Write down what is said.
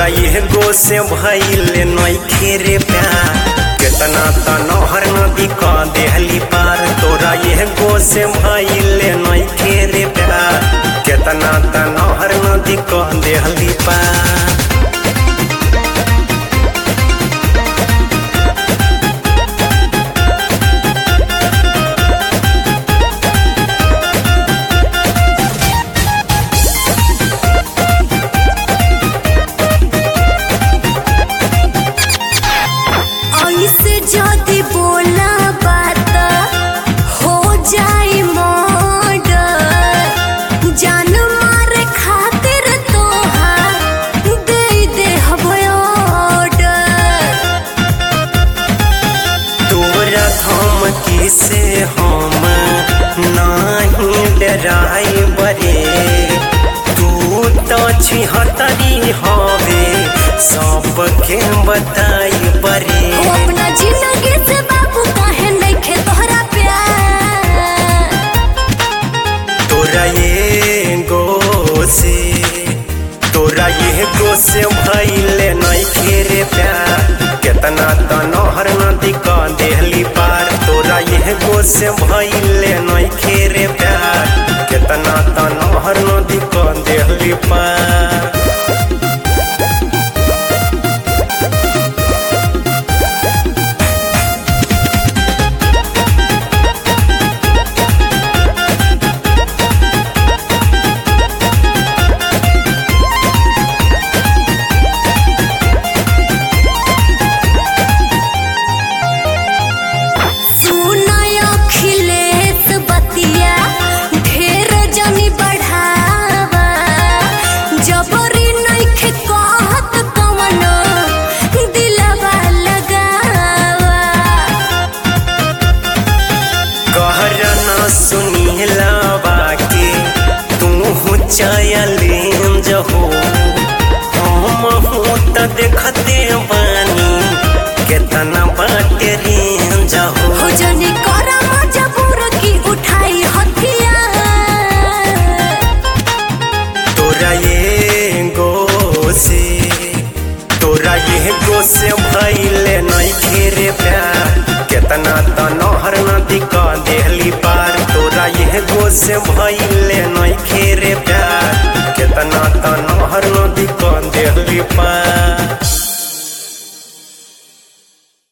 तोरा एगो से भइले नइखे रे प्यार केतना त नहर नदी क देहली पार तोरा एगो से भइले नइखे रे प्यार केतना त नहर नदी क देहली पार। जदी बोला बात हो जाई मर्डर जान मारे खातिर तोहार दे ऑर्डर। तोरा धमकी से हम नहीं डराई बरे तू तो छिहत्तरी हवे सबके बताई बरे। अपना जिंदगी से बाबू काहे नइखे तोहरा प्यार तोरा एगो से भइले नइखे रे प्यार केतना त नहर नदी क देहली पार तोरा एगो से भइले नइखे रे प्यार केतना त नहर नदी क देहली पार। चैलेंज हो हम हो त देखते बानी केतना बाटे रेंज हो जनी करा मजबूर की उठाई हथियार तोरा एगो से भइले नइखे रे प्यार केतना त नहर नदी क देहली पार तोरा एगो से भइले नइखे रे प्यार केतना त नहर नदी क देहली पार।